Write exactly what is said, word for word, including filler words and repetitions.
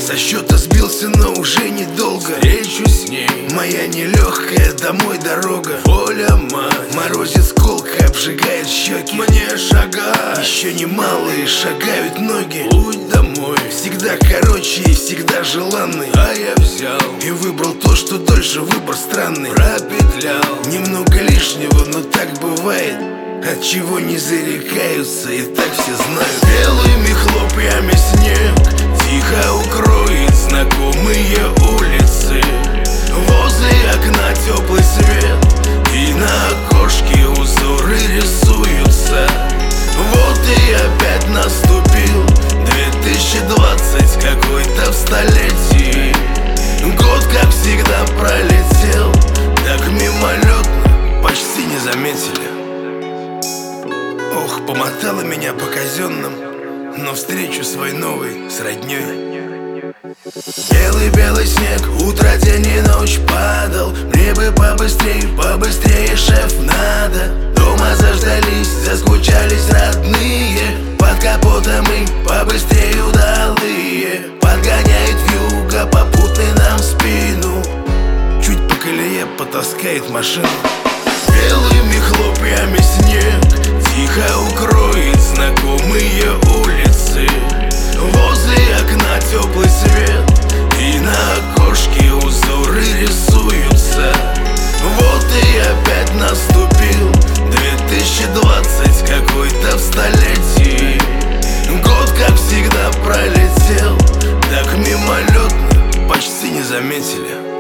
Со счета сбился, но уже недолго. Встречу с ней, моя нелегкая домой дорога. Воля мать, морозец колко обжигает щеки. Мне шагать, еще немалые шагают ноги. Путь домой всегда короче и всегда желанный. А я взял и выбрал то, что дольше, выбор странный. Пропетлял немного лишнего, но так бывает. От чего не зарекаются, и так все знают. Белыми хлопьями снег тихо укроет знакомые улицы. Возле окна теплый свет, и на окошке узоры рисуются. Вот и опять наступил две тысячи двадцать, какой-то в столетии. Год, как всегда, пролетел так мимолетно, почти не заметили. Ох, помотала меня по казенным, но встречу свой новый с роднёй. Белый-белый снег, утро, день и ночь падал. Мне бы побыстрей, побыстрее, шеф, надо. Дома заждались, заскучались родные. Под капотом и побыстрее удалые. Подгоняет вьюга, попутный нам в спину. Чуть по колее потаскает машину. Белыми хлопьями снег тихо укроет знакомые улицы. Возле окна теплый свет, и на окошке узоры рисуются. Вот и опять наступил две тысячи двадцать, какой-то в столетии. Год, как всегда, пролетел так мимолетно, почти не заметили.